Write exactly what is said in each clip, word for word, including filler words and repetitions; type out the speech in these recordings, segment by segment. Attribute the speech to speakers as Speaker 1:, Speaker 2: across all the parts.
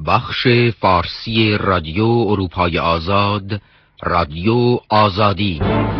Speaker 1: بخش فارسی رادیو اروپای آزاد، رادیو آزادی.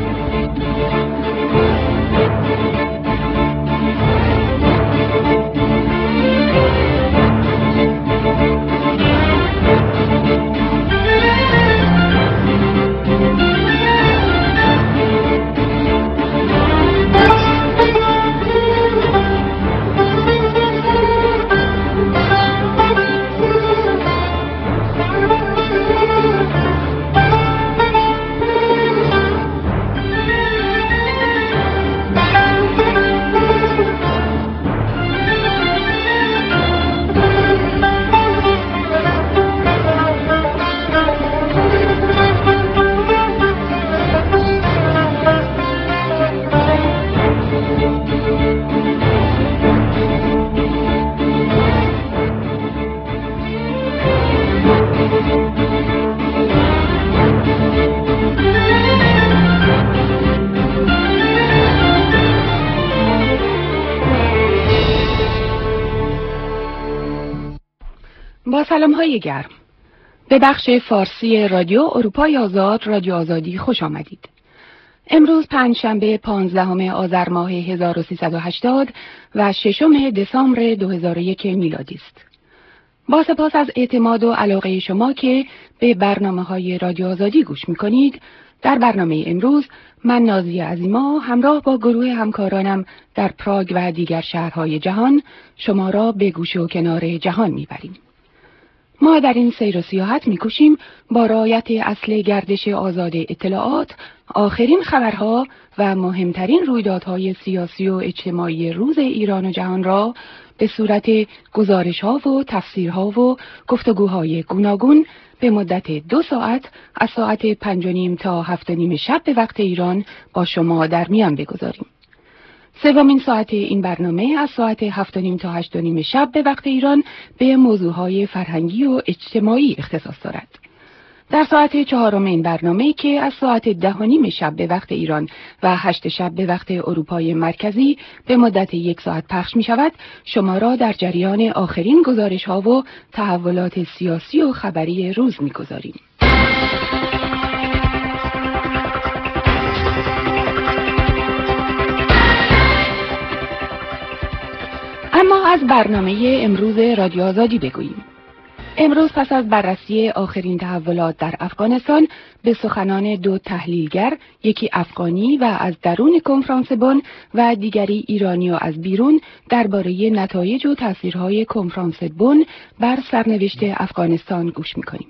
Speaker 2: با سلام های گرم به بخش فارسی رادیو اروپای آزاد، رادیو آزادی خوش آمدید. امروز پنجشنبه پانزدهم آذر ماه هزار و سیصد و هشتاد و ششم دسامبر دو هزار و یک میلادی است. با سپاس از اعتماد و علاقه شما که به برنامه های رادیو آزادی گوش می کنید، در برنامه امروز من نازیه عظیما همراه با گروه همکارانم در پراگ و دیگر شهرهای جهان شما را به گوشه و کنار جهان می بریم. ما در این سیر و سیاحت می‌کوشیم با رعایت اصل گردش آزاد اطلاعات، آخرین خبرها و مهمترین رویدادهای سیاسی و اجتماعی روز ایران و جهان را به صورت گزارش‌ها و تفسیرها و گفتگوهای گوناگون به مدت دو ساعت از ساعت پنج و نیم تا هفت و نیم شب به وقت ایران با شما در میان بگذاریم. سومین ساعت این برنامه از ساعت هفت و نیم تا هشت و نیم شب به وقت ایران به موضوعهای فرهنگی و اجتماعی اختصاص دارد. در ساعت چهارم این برنامه که از ساعت ده و نیم شب به وقت ایران و هشت شب به وقت اروپای مرکزی به مدت یک ساعت پخش می شود، شما را در جریان آخرین گزارش ها و تحولات سیاسی و خبری روز می گذاریم. اما از برنامه امروز رادیو آزادی بگوییم. امروز پس از بررسی آخرین تحولات در افغانستان به سخنان دو تحلیلگر، یکی افغانی و از درون کنفرانس بن و دیگری ایرانی و از بیرون، درباره نتایج و تاثیرهای کنفرانس بن بر سرنوشت افغانستان گوش می‌کنیم.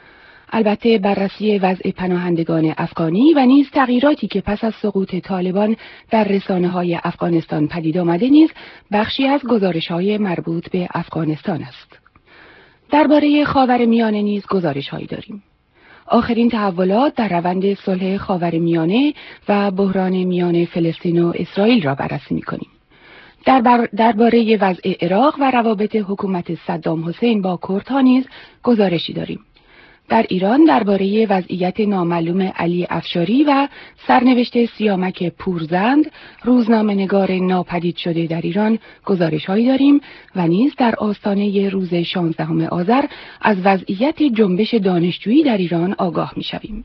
Speaker 2: البته بررسی وضع پناهندگان افغانی و نیز تغییراتی که پس از سقوط طالبان در رسانه‌های افغانستان پدید آمده نیز بخشی از گزارش‌های مربوط به افغانستان است. درباره خاورمیانه نیز گزارش‌هایی داریم. آخرین تحولات در روند صلح خاورمیانه و بحران میان فلسطین و اسرائیل را بررسی می‌کنیم. در درباره وضع عراق و روابط حکومت صدام حسین با کردها نیز گزارشی داریم. در ایران درباره وضعیت نامعلوم علی افشاری و سرنوشت سیامک پورزند، روزنامه‌نگار ناپدید شده در ایران، گزارش‌هایی داریم و نیز در آستانه روز شانزدهم آذر از وضعیت جنبش دانشجویی در ایران آگاه می‌شویم.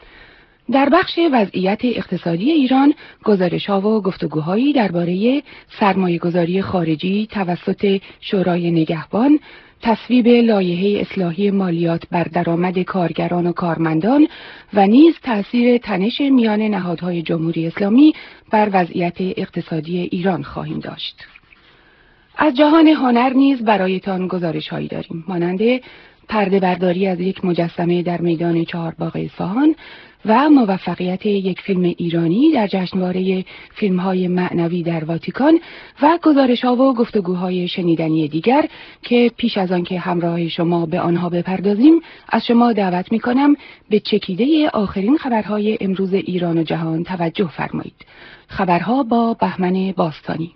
Speaker 2: در بخش وضعیت اقتصادی ایران گزارش‌ها و گفتگوهایی درباره سرمایه‌گذاری خارجی توسط شورای نگهبان، تصویب لایحه اصلاحی مالیات بر درآمد کارگران و کارمندان و نیز تأثیر تنش میان نهادهای جمهوری اسلامی بر وضعیت اقتصادی ایران خواهیم داشت. از جهان هنر نیز برایتان گزارش‌هایی داریم، مانند پرده برداری از یک مجسمه در میدان چهارباغ اصفهان و موفقیت یک فیلم ایرانی در جشنواره فیلم‌های معنوی در واتیکان و گزارش‌ها و گفتگوهای شنیدنی دیگر که پیش از آن که همراه شما به آنها بپردازیم از شما دعوت می‌کنم به چکیده آخرین خبرهای امروز ایران و جهان توجه فرمایید. خبرها با بهمن باستانی.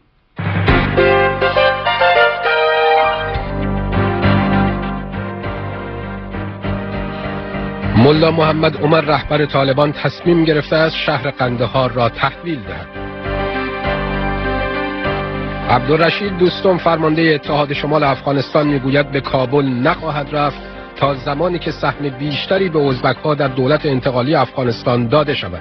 Speaker 3: ملا محمد عمر رهبر طالبان تصمیم گرفته است شهر قندهار را تحویل دهد. عبدالرشید دوستم فرمانده اتحاد شمال افغانستان میگوید به کابل نخواهد رفت تا زمانی که سهم بیشتری به ازبک‌ها در دولت انتقالی افغانستان داده شود.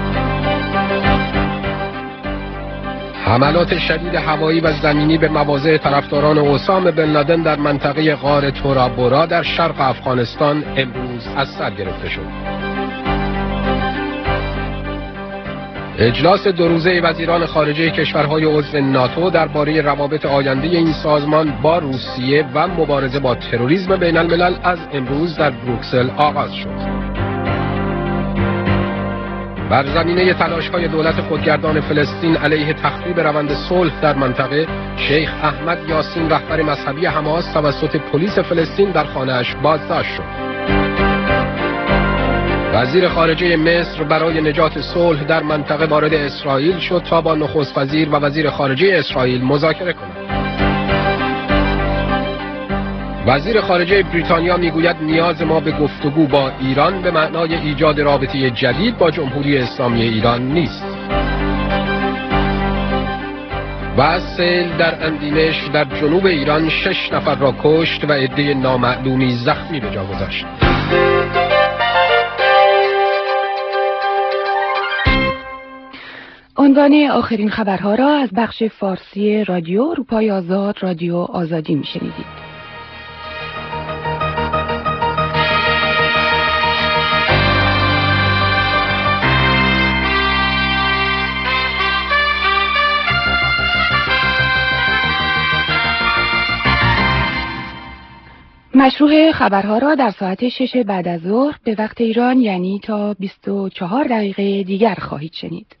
Speaker 3: حملات شدید هوایی و زمینی به مواضع طرفداران اسامه بن لادن در منطقه غار تورا بورا در شرق افغانستان امروز از سر گرفته شد. اجلاس دو روزه وزیران خارجه کشورهای عضو ناتو درباره روابط آینده این سازمان با روسیه و مبارزه با تروریسم بین الملل از امروز در بروکسل آغاز شد. بر زمینه تلاش‌های دولت خودگردان فلسطین علیه تخریب روند صلح در منطقه، شیخ احمد یاسین رهبر مذهبی حماس توسط پلیس فلسطین در خانه‌اش بازداشت شد. وزیر خارجه مصر برای نجات صلح در منطقه وارد اسرائیل شد تا با نخست وزیر و وزیر خارجه اسرائیل مذاکره کند. وزیر خارجه بریتانیا میگوید نیاز ما به گفتگو با ایران به معنای ایجاد رابطه جدید با جمهوری اسلامی ایران نیست. و سیل در اندیمش در جنوب ایران شش نفر را کشت و عده نامعلومی زخمی به جا گذاشت.
Speaker 2: عنوان آخرین خبرها را از بخش فارسی رادیو اروپای آزاد رادیو آزادی میشنیدید. مشروع خبرها را در ساعت شش بعد از ظهر به وقت ایران یعنی تا بیست و چهار دقیقه دیگر خواهید شنید.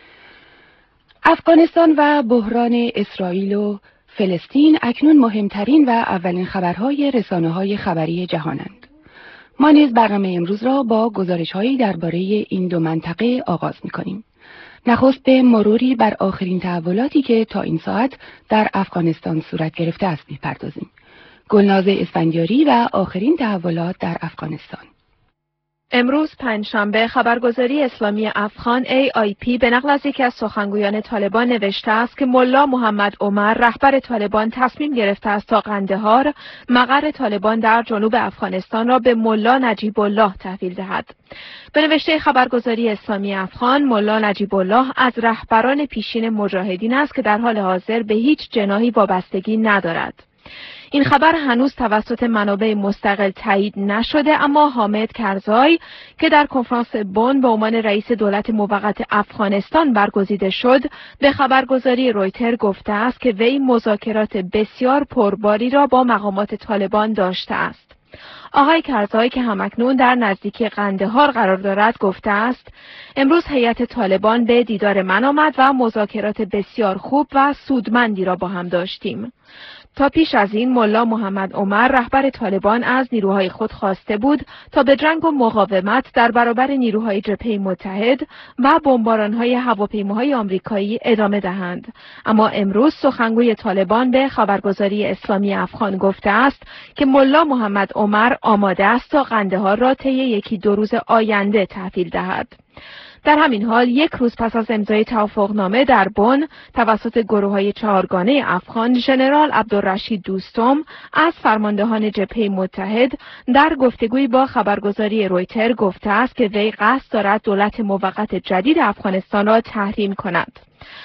Speaker 2: افغانستان و بحران اسرائیل و فلسطین اکنون مهمترین و اولین خبرهای رسانه‌های خبری جهانند. ما نیز برنامه امروز را با گزارش‌هایی درباره این دو منطقه آغاز می‌کنیم. نخست به مروری بر آخرین تحولاتی که تا این ساعت در افغانستان صورت گرفته است می‌پردازیم. گلناز اسفندیاری و آخرین تحولات در افغانستان.
Speaker 4: امروز پنجشنبه خبرگزاری اسلامی افغان ای آی پی به نقل از یکی از سخنگویان طالبان نوشته است که ملا محمد عمر رهبر طالبان تصمیم گرفته است تا قندهار مقر طالبان در جنوب افغانستان را به ملا نجیب الله تحویل دهد. به نوشته خبرگزاری اسلامی افغان، ملا نجیب الله از رهبران پیشین مجاهدین است که در حال حاضر به هیچ جناحی وابستگی ندارد. این خبر هنوز توسط منابع مستقل تایید نشده، اما حامد کرزای که در کنفرانس بن به عنوان رئیس دولت موقت افغانستان برگزیده شد، به خبرگزاری رویتر گفته است که وی مذاکرات بسیار پرباری را با مقامات طالبان داشته است. آقای کرزای که همکنون در نزدیکی قندهار قرار دارد گفته است امروز هیئت طالبان به دیدار من آمد و مذاکرات بسیار خوب و سودمندی را با هم داشتیم. تا پیش از این ملا محمد عمر رهبر طالبان از نیروهای خود خواسته بود تا به جنگ و مقاومت در برابر نیروهای جبهه متحد و بمباران‌های هواپیماهای آمریکایی ادامه دهند، اما امروز سخنگوی طالبان به خبرگزاری اسلامی افغان گفته است که ملا محمد عمر آماده است تا قندهار را طی یکی دو روز آینده تحویل دهد. در همین حال یک روز پس از امضای توافقنامه در بن توسط گروه‌های چهارگانه افغان، ژنرال عبدالرشید دوستم از فرماندهان جبهه متحد در گفتگویی با خبرگزاری رویتر گفته است که وی قصد دارد دولت موقت جدید افغانستان را تحریم کند.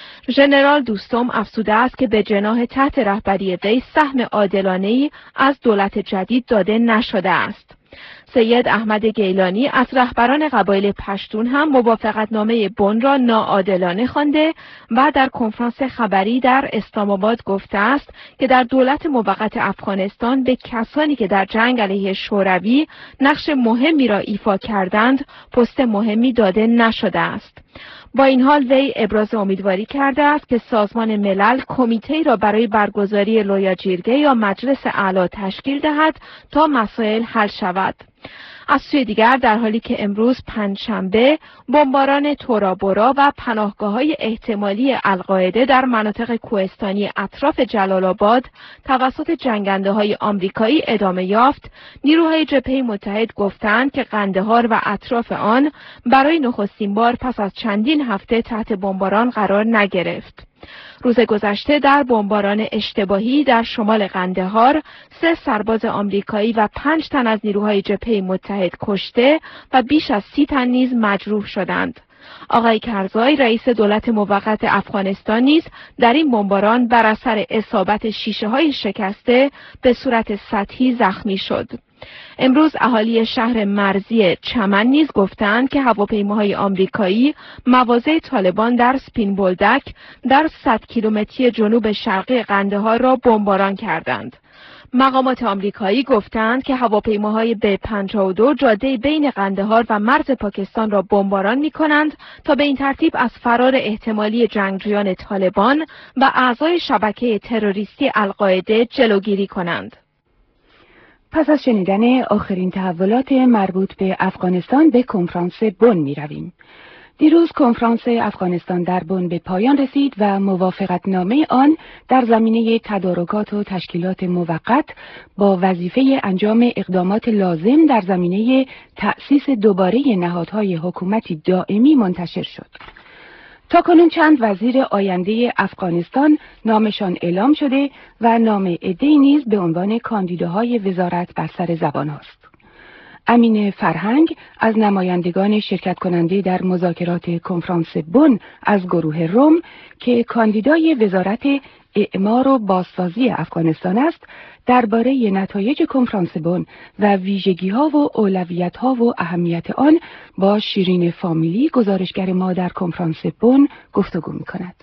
Speaker 4: ژنرال دوستم افزوده است که به جناح تحت رهبری وی سهم عادلانه‌ای از دولت جدید داده نشده است. سید احمد گیلانی از رهبران قبایل پشتون هم موافقتنامه بن را ناعادلانه خوانده و در کنفرانس خبری در اسلام آباد گفته است که در دولت موقت افغانستان به کسانی که در جنگ علیه شوروی نقش مهمی را ایفا کردند پست مهمی داده نشده است. با این حال وی ابراز امیدواری کرده است که سازمان ملل کمیته‌ای را برای برگزاری لویاجیرگه یا مجلس اعلی تشکیل دهد تا مسائل حل شود. از سوی دیگر در حالی که امروز پنجشنبه بمباران تورا بورا و پناهگاه‌های احتمالی القاعده در مناطق کوهستانی اطراف جلال آباد توسط جنگنده‌های آمریکایی ادامه یافت، نیروهای جبهه متحد گفتند که قندهار و اطراف آن برای نخستین بار پس از چندین هفته تحت بمباران قرار نگرفت. روز گذشته در بمباران اشتباهی در شمال قندهار سه سرباز آمریکایی و پنج تن از نیروهای جبهه متحد کشته و بیش از سی تن نیز مجروح شدند. آقای کرزای رئیس دولت موقت افغانستان نیز در این بمباران بر اثر اصابت شیشه‌های شکسته به صورت سطحی زخمی شد. امروز اهالی شهر مرزی چمن نیز گفتند که هواپیماهای آمریکایی مواضع طالبان در سپین بولدک در صد کیلومتری جنوب شرقی قندهار را بمباران کردند. مقامات آمریکایی گفتند که هواپیماهای بی پنجاه و دو جاده بین قندهار و مرز پاکستان را بمباران می‌کنند تا به این ترتیب از فرار احتمالی جنگجویان طالبان و اعضای شبکه تروریستی القاعده جلوگیری کنند.
Speaker 2: پس از شنیدن آخرین تحولات مربوط به افغانستان به کنفرانس بن می رویم. دیروز کنفرانس افغانستان در بن به پایان رسید و موافقتنامه آن در زمینه تدارکات و تشکیلات موقت با وظیفه انجام اقدامات لازم در زمینه تأسیس دوباره نهادهای حکومتی دائمی منتشر شد. تاکنون چند وزیر آینده افغانستان نامشان اعلام شده و نام عده‌ای نیز به عنوان کاندیداهای وزارت بر سر زبان است. امین فرهنگ از نمایندگان شرکت کننده در مذاکرات کنفرانس بن از گروه روم که کاندیدای وزارت اعمار و بازسازی افغانستان است، درباره نتایج کنفرانس بن و ویژگی‌ها و اولویت‌ها و اهمیت آن با شیرین فامیلی گزارشگر ما در کنفرانس بن گفتگو می‌کند.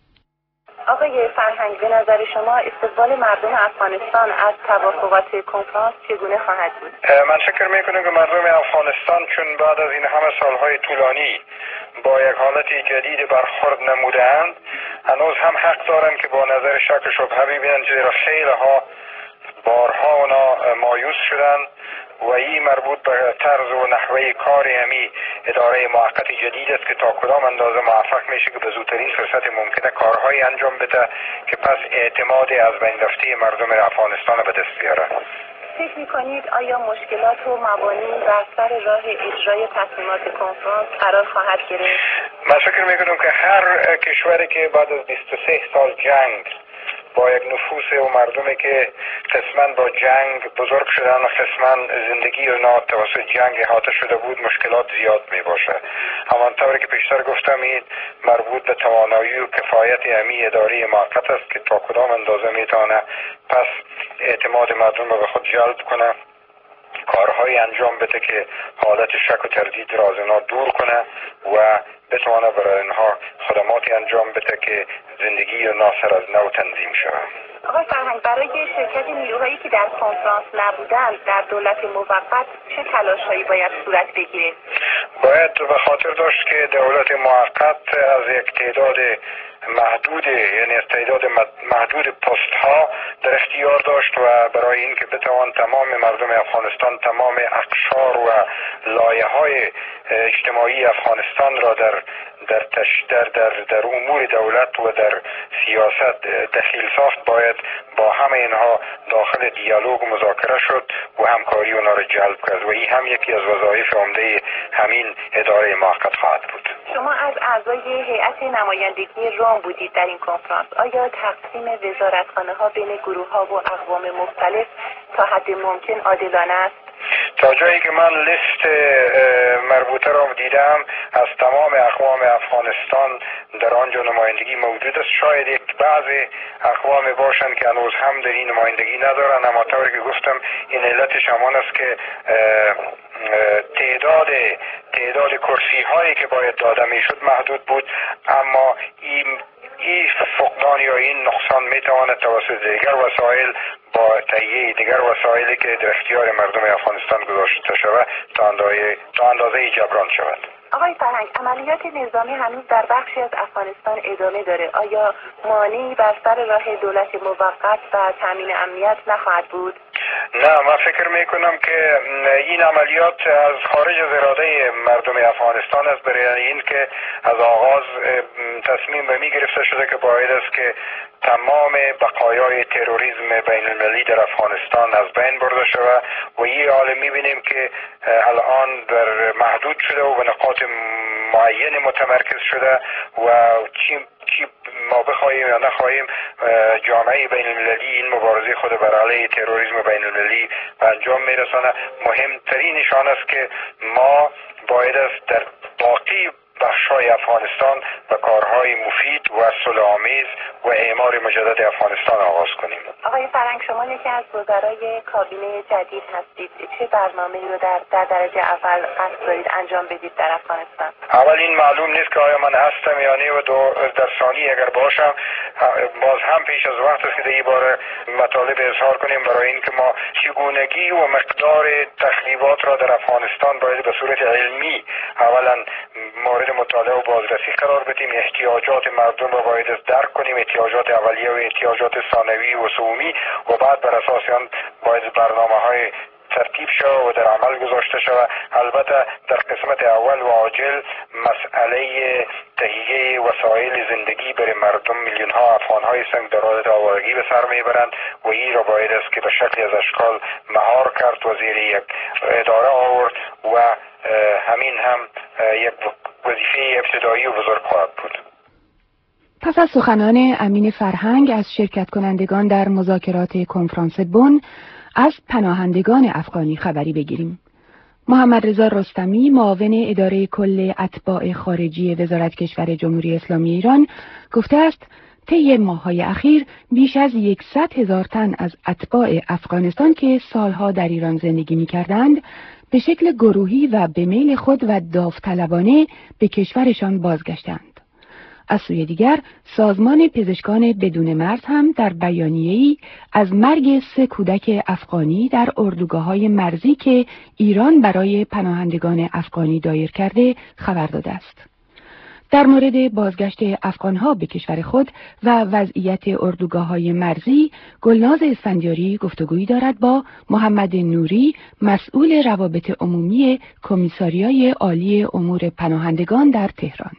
Speaker 5: آقای فرهنگ، به نظر شما استقبال مردم افغانستان از توافقات کنفرانس چگونه خواهد بود؟
Speaker 6: من فکر میکنم که مردم افغانستان چون بعد از این همه سالهای طولانی با یک حالت جدید برخورد نمودند، هنوز هم حق دارند که با نظر شک و شبهه ببینند که خیلی ها بارها اونا مایوس شدند و این مربوط به طرز و نحوه کار همی اداره موقت جدید است که تا کدام اندازه موفق میشه که به زودترین فرصت ممکنه کارهای انجام بده که پس اعتماد از بین رفته مردم افغانستان به دست بیاره.
Speaker 5: فکر میکنید آیا مشکلات و موانعی بر سر راه اجرای تصمیمات کنفرانس قرار خواهد گرفت؟
Speaker 6: من فکر میکنم که هر کشوری که بعد از بیست و سه سال جنگ با یک نفوس و مردمی که قسما با جنگ بزرگ شدن و قسما زندگی اونا توسط جنگ احاطه شده بود، مشکلات زیاد می باشه. همانطوری که پیشتر گفتم این مربوط به توانایی و کفایت امی اداره موقت است که تا کدام اندازه میتونه پس اعتماد مردم رو به خود جلب کنه، کارهای انجام بده که حالت شک و تردید را از اینا دور کنه و بتونه برای اینها خدماتی انجام بده که زندگی اونا سر از نو تنظیم شود.
Speaker 5: آقای فرهنگ، برای شرکت نیروهایی که در کنفرانس نبودند در دولت موقت چه تلاشهایی باید صورت بگیره؟
Speaker 6: باید به خاطر داشت که دولت موقت از یک تعداد محدود، یعنی از تعداد محدود پست ها در اختیار داشت و برای اینکه بتوان تمام مردم افغانستان تمام اقشار و لایه های اجتماعی افغانستان را در در در در, در امور دولت و در سیاست دخیل ساخت، باید با همه اینها داخل دیالوگ و مذاکره شد و همکاری اونا را جلب کرد و این هم یکی از وظایف عمده همین اداره موقت خواهد بود.
Speaker 5: شما از اعضای هیئت نمایندگی روم بودید در این کنفرانس. آیا تقسیم وزارتخانه ها بین گروه ها و اقوام مختلف تا حد ممکن عادلانه است؟
Speaker 6: تا جایی که من لیست مربوطه را دیدم، از تمام اقوام افغانستان در آنجا نمایندگی موجود است. شاید یک بعضی اقوام باشند که هنوز هم در این نمایندگی ندارن، اما طوری که گفتم این علتش همان است که تعداد تعداد کرسی هایی که باید داده میشد محدود بود، اما این این فقدان یا این نقصان میتواند توسط دیگر وسایل با تهیه دیگر وسایلی که در اختیار مردم افغانستان گذاشته شود تا اندازه تا اندازه جبران شود.
Speaker 5: آقای فرهنگ، عملیات نظامی هنوز در بخشی از افغانستان ادامه داره. آیا مانعی بر سر راه دولت موقت و تامین امنیت نخواهد بود؟
Speaker 6: نه، من فکر میکنم که این عملیات از خارج از اراده مردم افغانستان است، برای این که از آغاز تصمیم به می گرفته شده که باید است که تمام بقایای تروریسم بین المللی در افغانستان از بین برده شود و این حال میبینیم که الان در محدود شده و به نقاط معین متمرکز شده و هرچی ما بخواهیم یا نخواهیم جامعه بین المللی این مبارزه خود بر علیه تروریسم بین المللی به انجام میرسانه. مهمترین نشان است که ما باید است در باقی بخش‌های افغانستان و کارهای مفید و صلح‌آمیز و اعمار مجدد افغانستان آغاز کنیم.
Speaker 5: آقای فرهنگ، شما یکی از وزرای کابینه جدید هستید. چه برنامه‌ای رو در در درجه اول قصد دارید انجام بدید در افغانستان؟
Speaker 6: اول این معلوم نیست که آیا من هستم یا نه، و دو در ثانی اگر باشم باز هم پیش از وقت است که در این باره مطالب اظهار کنیم، برای اینکه ما چگونگی و مقدار تخریبات را در افغانستان باید به صورت علمی اولا مورد مطالعه و بازرسی قرار بدیم. احتیاجات مردم را باید درک کنیم، احتیاجات اولیه و احتیاجات ثانوی و سومی، و بعد بر اساس آن باید برنامه‌های ترتیب شود و در عمل گذاشته شود. البته در قسمت اول و عاجل مسئله تهیه وسایل زندگی برای مردم، میلیون ها افغان های هستند در حالت آوارگی به سر میبرند و این را باید است که به شکلی از اشکال مهار کرد و زیر یک اداره آورد و همین هم یک وظیفه ابتدایی و بزرگ خواهد بود.
Speaker 2: پس از سخنان امین فرهنگ از شرکت کنندگان در مذاکرات کنفرانس بن از پناهندگان افغانی خبری بگیریم. محمد رضا رستمی، معاون اداره کل اتباع خارجی وزارت کشور جمهوری اسلامی ایران، گفته است طی ماه‌های اخیر بیش از صد هزار تن از اتباع افغانستان که سالها در ایران زندگی می‌کردند به شکل گروهی و به میل خود و داوطلبانه به کشورشان بازگشتند. از سوی دیگر سازمان پزشکان بدون مرز هم در بیانیه‌ای از مرگ سه کودک افغانی در اردوگاه‌های مرزی که ایران برای پناهندگان افغانی دایر کرده خبر داده است. در مورد بازگشت افغانها به کشور خود و وضعیت اردوگاه‌های مرزی، گلناز اسفندیاری گفتگویی دارد با محمد نوری، مسئول روابط عمومی کمیساریای عالی امور پناهندگان در تهران.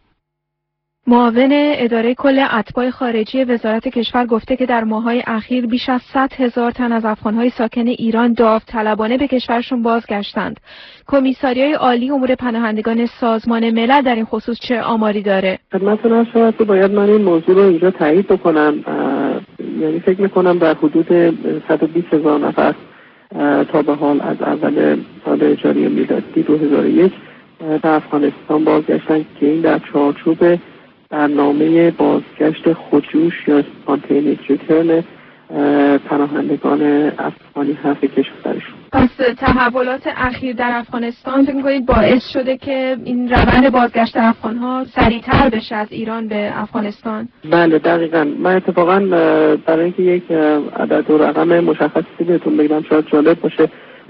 Speaker 4: معاون اداره کل اتباع خارجی وزارت کشور گفته که در ماه‌های اخیر بیش از صد هزار تن از افغان‌های ساکن ایران داوطلبانه به کشورشون بازگشتند. کمیساریای عالی امور پناهندگان سازمان ملل در این خصوص چه آماری داره؟
Speaker 7: خدمتتون عرض شود که باید من این موضوع رو اینجا تایید بکنم. یعنی فکر می‌کنم در حدود صد و بیست هزار نفر تا به حال از اول سال جاری میلادی دو هزار و یک به افغانستان بازگشتند که این در چارچوب برنامه بازگشت خودجوش یا سپانتینیس ریترن پناهندگان افغانی هست به کشورشون.
Speaker 4: پس تحولات اخیر در افغانستان فکر می‌کنید باعث شده که این روند بازگشت افغان‌ها سریع‌تر بشه از ایران به افغانستان؟
Speaker 7: بله دقیقاً. من اتفاقاً برای اینکه یک عدد و رقم مشخصی بهتون بگم شاید جالب باشه،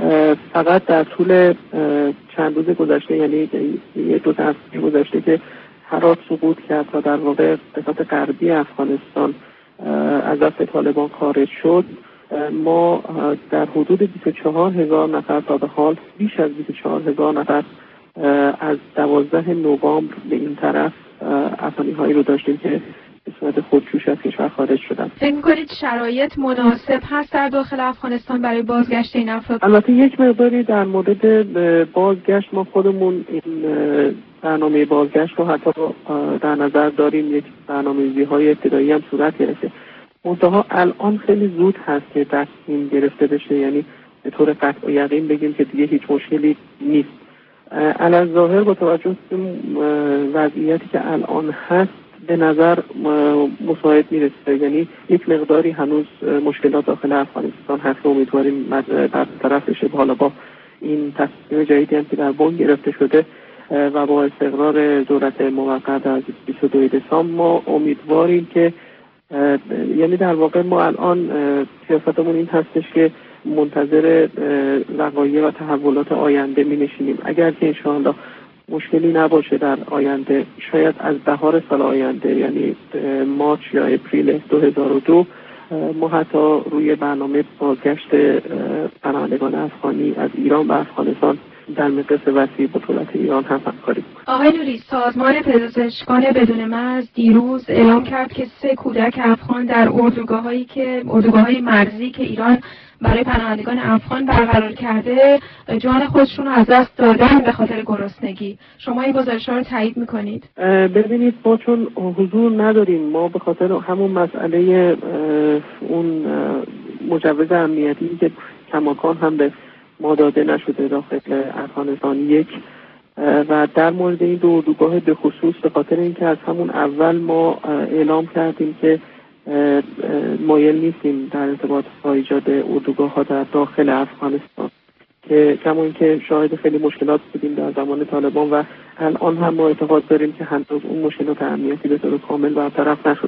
Speaker 7: فقط در طول چند روز گذشته، یعنی یک دو تا هفته گذشته که هرات سقوط کرد و در واقع قسمت غربی افغانستان از دست طالبان خارج شد، ما در حدود بیست و چهار هزار نفر تا به حال بیش از بیست و چهار هزار نفر از دوازده نوامبر به این طرف افغانی هایی رو داشتیم که به صورت خودجوش از کشور خارج شدن.
Speaker 4: فکر می‌کنید شرایط مناسب هست در داخل افغانستان برای بازگشت این افراد؟
Speaker 7: البته یک مقداری در مورد بازگشت ما خودمون این برنامه بازگشت رو حتی در نظر داریم، یک برنامه‌ریزی‌های ابتدایی هم صورت گرفته. منتها الان خیلی زود هست که تصمیم گرفته بشه، یعنی به طور قطع و یقین بگیم که دیگه هیچ مشکلی نیست. علی ظاهر با توجه به وضعیتی که الان هست به نظر مساعد میرسه، یعنی یک مقداری هنوز مشکلات داخل افغانستان هست و امیدواریم در طرف بشه. حالا با این تصمیم جدیدی هم که در بن گرفته شده و با استقرار دولت موقت از بیست و دو دسامبر ما امیدواریم که یعنی در واقع ما الان سیاستمون این هستش که منتظر وقایع و تحولات آینده می نشینیم. اگر که انشاءالله مشکلی نباشه در آینده، شاید از بهار سال آینده یعنی مارچ یا اپریل دو هزار و دو ما حتی روی برنامه بازگشت پناهندگان افغانی از ایران به افغانستان در مقیاس وسیع با دولت ایران هم همکاری کنیم.
Speaker 4: آقای نوری، سازمان پزشکان بدون مرز دیروز اعلام کرد که سه کودک افغان در اردوگاه‌هایی که اردوگاه‌های مرزی که ایران برای پناهندگان افغان برقرار کرده جان خودشون رو از دست دادن به خاطر گرسنگی. شما این گزارش‌ها رو تایید می‌کنید؟
Speaker 7: ببینید ما چون حضور نداریم، ما به خاطر همون مسئله اون مجوز امنیتی که کماکان هم به ما داده نشده داخل افغانستان یک و در مورد این دو اردوگاه به خصوص به خاطر اینکه از همون اول ما اعلام کردیم که مایل نیستیم در ارتباط با ایجاد اردوگاه ها در داخل افغانستان که کما اینکه شاهد خیلی مشکلات بودیم در زمان طالبان و الان هم ما اعتقاد داریم که هنوز اون مشکلات امنیتی به طور کامل برطرف نشده.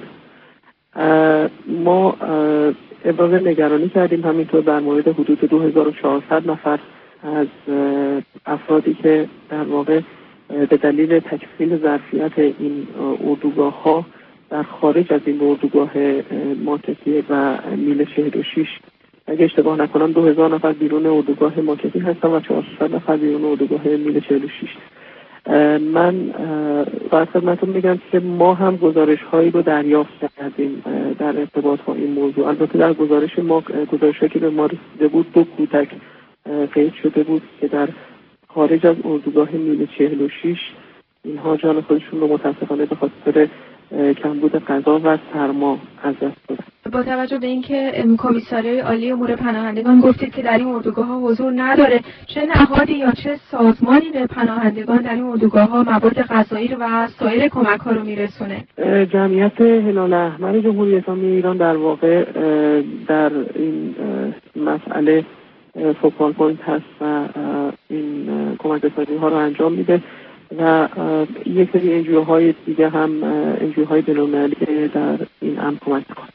Speaker 7: ما ابراز نگرانی کردیم همینطور در مورد حدود دو هزار و چهارصد نفر از افرادی که در واقع به دلیل تکمیل ظرفیت این اردوگاه ها در خارج از این اردوگاه ماکتی و میل چهل و شش اگه اشتباه نکنم دو هزار نفر بیرون اردوگاه ماکتی هستن و چهارصد نفر بیرون اردوگاه میل چهل و شش. من باید خدمتتون بگم که ما هم گزارش هایی رو دریافت کردیم در ارتباط با این موضوع. البته در گزارش ما گزارش هایی که به ما رسیده بود دو کودک قید شده بود که در خارج از اردوگاه میل چهل و شش اینها جان خودشون رو متاسفانه به خاطر کمبود غذا و سرما از دست دادن.
Speaker 4: با توجه به اینکه کمیساریای عالی امور پناهندگان گفتید که در این اردوگاه ها حضور نداره، چه نهادی یا چه سازمانی به پناهندگان در این اردوگاه ها مواد غذایی و سایر کمک ها رو میرسونه؟
Speaker 7: جمعیت هلال احمر جمهوری اسلامی ایران در واقع در این مسئله فوکال پوینت هست و این کمک رسانی ها رو انجام میده و یک سری انجیو های دیگه هم انجیو های بین‌المللی در این امر کمک میکنه.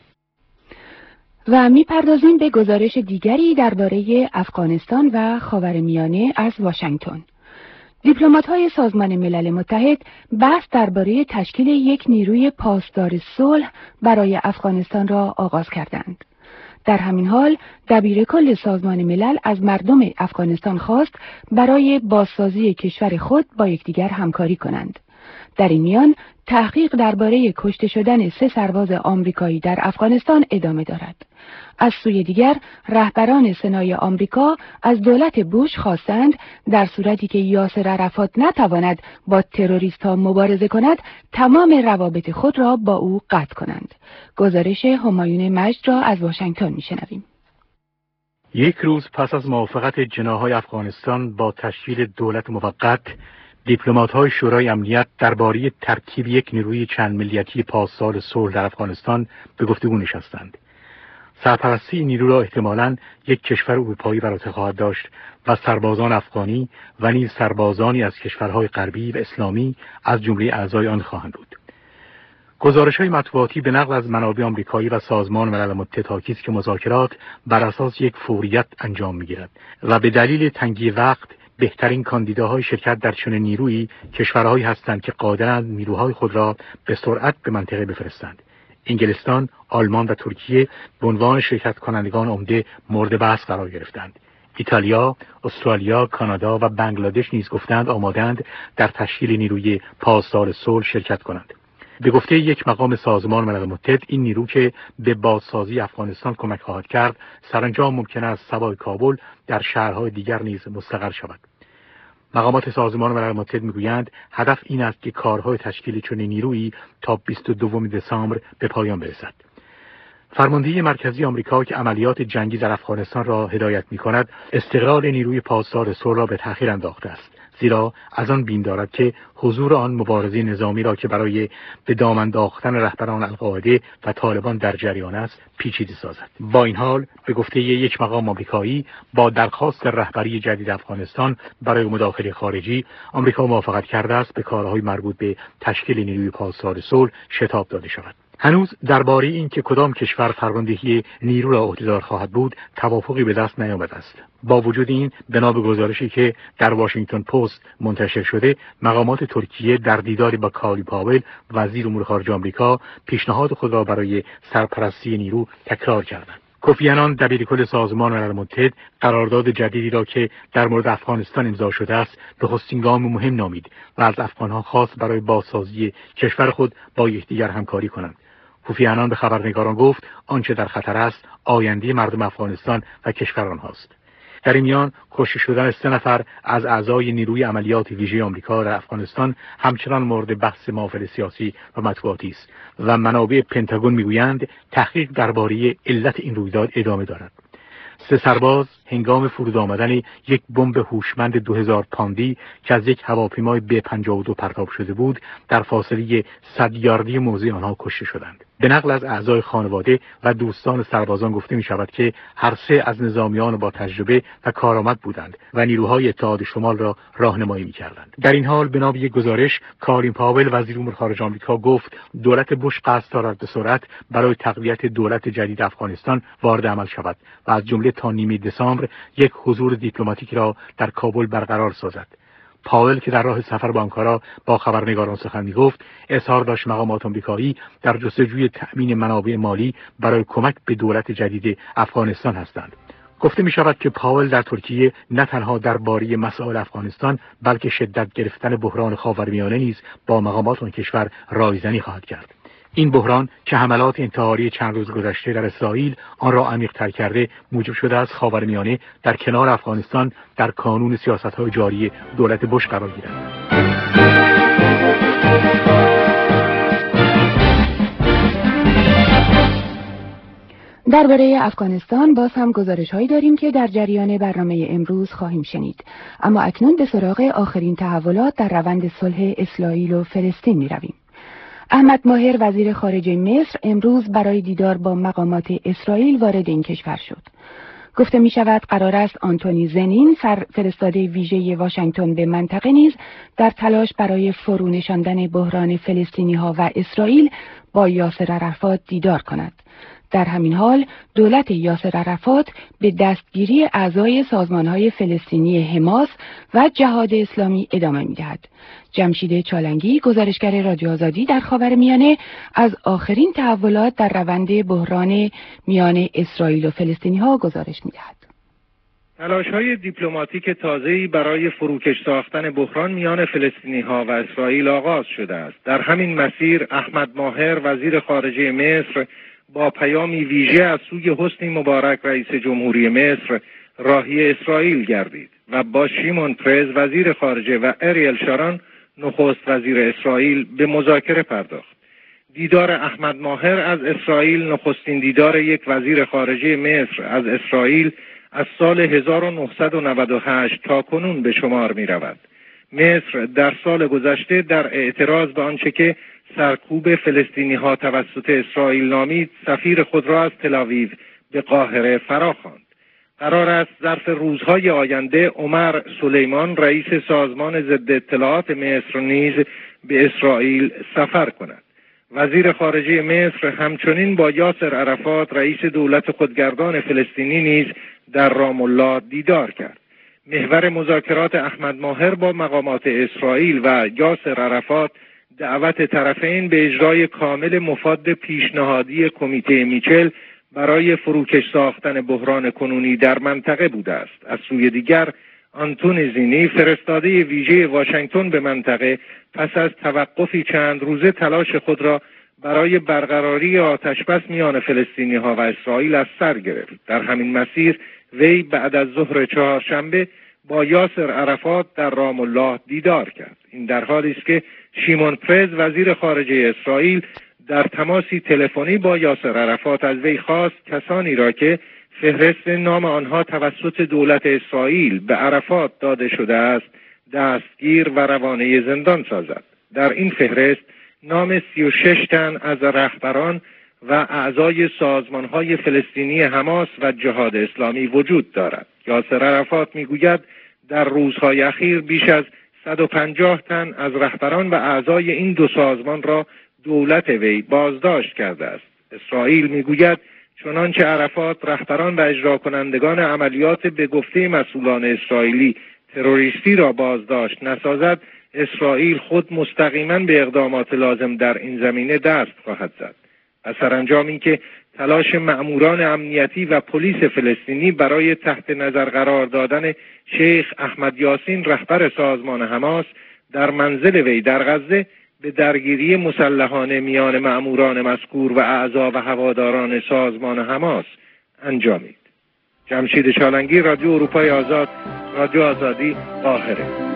Speaker 2: و میپردازیم به گزارش دیگری درباره افغانستان و خاورمیانه از واشنگتن. دیپلمات‌های سازمان ملل متحد بحث درباره تشکیل یک نیروی پاسدار صلح برای افغانستان را آغاز کردند. در همین حال دبیر کل سازمان ملل از مردم افغانستان خواست برای بازسازی کشور خود با یکدیگر همکاری کنند. در این میان تحقیق درباره کشته شدن سه سرباز آمریکایی در افغانستان ادامه دارد. از سوی دیگر رهبران سنای آمریکا از دولت بوش خواستند در صورتی که یاسر عرفات نتواند با تروریست‌ها مبارزه کند تمام روابط خود را با او قطع کنند. گزارش همایون مجد را از واشنگتن میشنویم.
Speaker 8: یک روز پس از موافقت جناح‌های افغانستان با تشکیل دولت موقت، دیپلمات‌های شورای امنیت درباره ترکیب یک نیروی چند ملیتی پاسدار صلح در افغانستان به گفتگو نشستند. سرپرستی این نیرو را احتمالاً یک کشور اروپایی بر عهده خواهد داشت و سربازان افغانی و نیز سربازانی از کشورهای غربی و اسلامی از جمله اعضای آن خواهند بود. گزارش‌های مطبوعاتی به نقل از منابع آمریکایی و سازمان ملل متحد حاکی است که مذاکرات بر اساس یک فوریت انجام می‌گیرد و به دلیل تنگی وقت بهترین کاندیداهای شرکت در چنین نیرویی کشورهایی هستند که قادرند نیروهای خود را به سرعت به منطقه بفرستند. انگلستان، آلمان و ترکیه به عنوان شرکت کنندگان عمده مورد بحث قرار گرفتند. ایتالیا، استرالیا، کانادا و بنگلادش نیز گفتند آمادند در تشکیل نیروی پاسدار صلح شرکت کنند. به گفته یک مقام سازمان ملل متحد این نیرو که به بازسازی افغانستان کمک خواهد کرد سرانجام ممکن است سوای کابل در شهرهای دیگر نیز مستقر شود. مقامات سازمان ملل متحد میگویند هدف این است که کارهای تشکیل چنین نیرویی تا بیست و دوم دسامبر به پایان برسد. فرماندهی مرکزی آمریکا که عملیات جنگی در افغانستان را هدایت می‌کند، استقرار نیروی پاسدار صلح را به تأخیر انداخته است، زیرا از آن بیم دارد که حضور آن مبارزه نظامی را که برای به دام انداختن رهبران القاعده و طالبان در جریان است پیچیده سازد. با این حال به گفته یک مقام آمریکایی با درخواست رهبری جدید افغانستان برای مداخله خارجی، آمریکا موافقت کرده است به کارهای مربوط به تشکیل نیروی پاسدار صلح شتاب داده شود. هنوز درباره این که کدام کشور فرماندهی نیرو را عهده‌دار خواهد بود توافقی به دست نیامده است. با وجود این بنا به گزارشی که در واشنگتن پست منتشر شده، مقامات ترکیه در دیداری با کالی پاول وزیر امور خارجه آمریکا پیشنهاد خود را برای سرپرستی نیرو تکرار کردند. کوفی عنان دبیرکل سازمان ملل متحد قرارداد جدیدی را که در مورد افغانستان امضا شده است نخستین گام مهم نامید و از افغانها خواست برای بازسازی کشور خود با یکدیگر همکاری کنند. کوفی عنان به خبرنگاران گفت آنچه در خطر است آینده مردم افغانستان و کشور آنهاست. در این میان کشته شدن سه نفر از اعضای نیروی عملیات ویژه آمریکا در افغانستان همچنان مورد بحث محافل سیاسی و مطبوعاتی است و منابع پنتاگون میگویند تحقیق درباره علت این رویداد ادامه دارد. سه سرباز هنگام فرود آمدن یک بمب هوشمند دو هزار پوندی که از یک هواپیمای بی پنجاه و دو پرتاب شده بود در فاصله صد یاردی موضع آنها کشته شدند. به نقل از اعضای خانواده و دوستان سربازان گفته می شود که هر سه از نظامیان با تجربه و کارآمد بودند و نیروهای اتحاد شمال را راهنمایی می کردند. در این حال بنا به یک گزارش کالین پاول وزیر امور خارجه آمریکا گفت دولت بوش قصد دارد به سرعت برای تقویت دولت جدید افغانستان وارد عمل شود و از جمله تا نیمه دسامبر یک حضور دیپلماتیک را در کابل برقرار سازد. پاول که در راه سفر به آنکارا با خبرنگاران سخن می‌گفت اظهار داشت مقامات آمریکایی در جستجوی تأمین منابع مالی برای کمک به دولت جدید افغانستان هستند. گفته می شود که پاول در ترکیه نه تنها درباره مسائل افغانستان بلکه شدت گرفتن بحران خاورمیانه نیز با مقامات آن کشور رایزنی خواهد کرد. این بحران که حملات انتحاری چند روز گذشته در اسرائیل آن را عمیق‌تر کرده موجب شده است خاورمیانه در کنار افغانستان در کانون سیاست‌های جاری دولت بوش قرار گیرد.
Speaker 2: درباره افغانستان باز هم گزارش‌هایی داریم که در جریان برنامه امروز خواهیم شنید. اما اکنون به سراغ آخرین تحولات در روند صلح اسرائیل و فلسطین می‌رویم. احمد ماهر وزیر خارجه مصر امروز برای دیدار با مقامات اسرائیل وارد این کشور شد. گفته می شود قرار است آنتونی زنین فرستاده ویژه واشنگتن به منطقه نیز در تلاش برای فرو نشاندن بحران فلسطینی ها و اسرائیل با یاسر عرفات دیدار کند. در همین حال دولت یاسر عرفات به دستگیری اعضای سازمان‌های فلسطینی حماس و جهاد اسلامی ادامه می‌دهد. جمشید چالنگی گزارشگر رادیو آزادی در خاورمیانه از آخرین تحولات در روند بحران میان اسرائیل و فلسطینی‌ها گزارش می‌دهد.
Speaker 9: تلاش‌های دیپلماتیک تازه‌ای برای فروکش ساختن بحران میان فلسطینی‌ها و اسرائیل آغاز شده است. در همین مسیر احمد ماهر وزیر خارجه مصر با پیامی ویژه از سوی حسنی مبارک رئیس جمهوری مصر راهی اسرائیل گردید و با شیمون پرز وزیر خارجه و اریل شارون نخست وزیر اسرائیل به مذاکره پرداخت. دیدار احمد ماهر از اسرائیل نخستین دیدار یک وزیر خارجه مصر از اسرائیل از سال هزار و نهصد و نود و هشت تا کنون به شمار می رود. مصر در سال گذشته در اعتراض به آنچه که سرکوب فلسطینی ها توسط اسرائیل نامید سفیر خود را از تل‌آویو به قاهره فراخواند. قرار است ظرف روزهای آینده عمر سلیمان رئیس سازمان ضد اطلاعات مصر نیز به اسرائیل سفر کند. وزیر خارجه مصر همچنین با یاسر عرفات رئیس دولت خودگردان فلسطینی نیز در رام الله دیدار کرد. محور مذاکرات احمد ماهر با مقامات اسرائیل و یاسر عرفات دعوت طرفین به اجرای کامل مفاد پیشنهادی کمیته میچل برای فروکش ساختن بحران کنونی در منطقه بوده است. از سوی دیگر آنتون زینی فرستاده ویژه واشنگتن به منطقه پس از توقفی چند روزه تلاش خود را برای برقراری آتشبس میان فلسطینی ها و اسرائیل از سر گرفت. در همین مسیر وی بعد از ظهر چهارشنبه با یاسر عرفات در رام الله دیدار کرد. این در حالی است که شیمون پرز وزیر خارجه اسرائیل در تماسی تلفنی با یاسر عرفات از وی خواست کسانی را که فهرست نام آنها توسط دولت اسرائیل به عرفات داده شده است دستگیر و روانه زندان سازد. در این فهرست نام سی و شش تن از رهبران و اعضای سازمان‌های فلسطینی حماس و جهاد اسلامی وجود دارد. یاسر عرفات میگوید در روزهای اخیر بیش از صد و پنجاه تن از رهبران و اعضای این دو سازمان را دولت وی بازداشت کرده است. اسرائیل میگوید چنانچه عرفات رهبران و اجرا کنندگان عملیات به گفته مسئولان اسرائیلی تروریستی را بازداشت نسازد، اسرائیل خود مستقیما به اقدامات لازم در این زمینه دست خواهد زد. و سرانجام اینکه تلاش مأموران امنیتی و پلیس فلسطینی برای تحت نظر قرار دادن شیخ احمد یاسین رهبر سازمان حماس در منزل وی در غزه به درگیری مسلحانه میان مأموران مذکور و اعضا و هواداران سازمان حماس انجامید. جمشید چالنگی، رادیو اروپای آزاد، رادیو آزادی، قاهره.